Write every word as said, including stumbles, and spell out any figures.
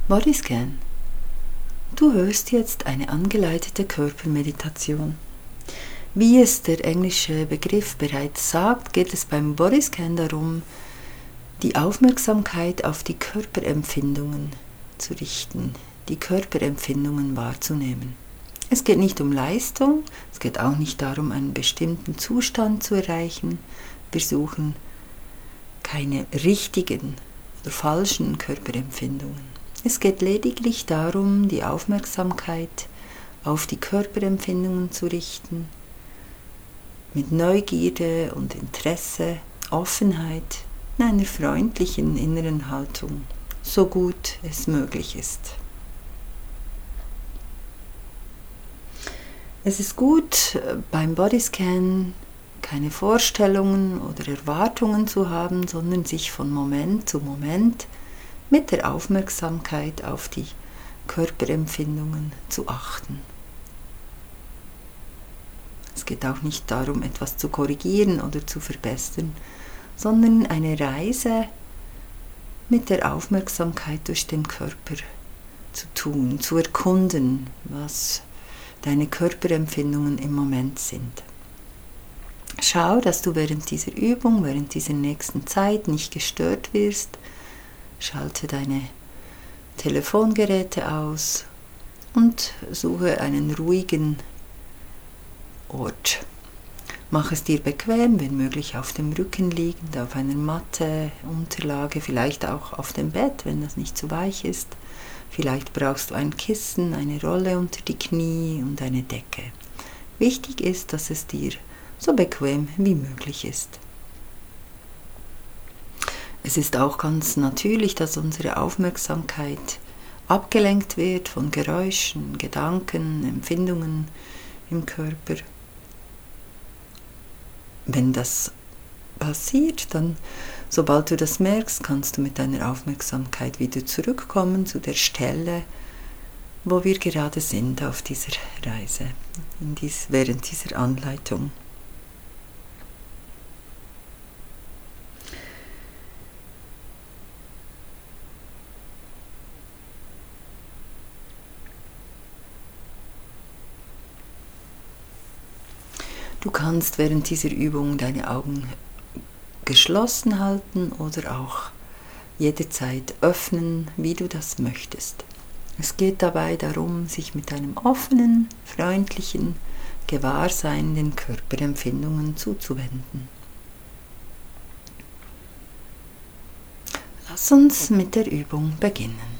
Bodyscan. Du hörst jetzt eine angeleitete Körpermeditation. Wie es der englische Begriff bereits sagt, geht es beim Bodyscan darum, die Aufmerksamkeit auf die Körperempfindungen zu richten, die Körperempfindungen wahrzunehmen. Es geht nicht um Leistung, es geht auch nicht darum, einen bestimmten Zustand zu erreichen. Wir suchen keine richtigen oder falschen Körperempfindungen. Es geht lediglich darum, die Aufmerksamkeit auf die Körperempfindungen zu richten, mit Neugierde und Interesse, Offenheit, in einer freundlichen inneren Haltung, so gut es möglich ist. Es ist gut, beim Bodyscan keine Vorstellungen oder Erwartungen zu haben, sondern sich von Moment zu Moment mit der Aufmerksamkeit auf die Körperempfindungen zu achten. Es geht auch nicht darum, etwas zu korrigieren oder zu verbessern, sondern eine Reise mit der Aufmerksamkeit durch den Körper zu tun, zu erkunden, was deine Körperempfindungen im Moment sind. Schau, dass du während dieser Übung, während dieser nächsten Zeit nicht gestört wirst. Schalte deine Telefongeräte aus und suche einen ruhigen Ort. Mach es dir bequem, wenn möglich auf dem Rücken liegend, auf einer Matte, Unterlage, vielleicht auch auf dem Bett, wenn das nicht zu weich ist. Vielleicht brauchst du ein Kissen, eine Rolle unter die Knie und eine Decke. Wichtig ist, dass es dir so bequem wie möglich ist. Es ist auch ganz natürlich, dass unsere Aufmerksamkeit abgelenkt wird von Geräuschen, Gedanken, Empfindungen im Körper. Wenn das passiert, dann, sobald du das merkst, kannst du mit deiner Aufmerksamkeit wieder zurückkommen zu der Stelle, wo wir gerade sind auf dieser Reise, in dies, während dieser Anleitung. Du kannst während dieser Übung deine Augen geschlossen halten oder auch jederzeit öffnen, wie du das möchtest. Es geht dabei darum, sich mit einem offenen, freundlichen Gewahrsein den Körperempfindungen zuzuwenden. Lass uns mit der Übung beginnen.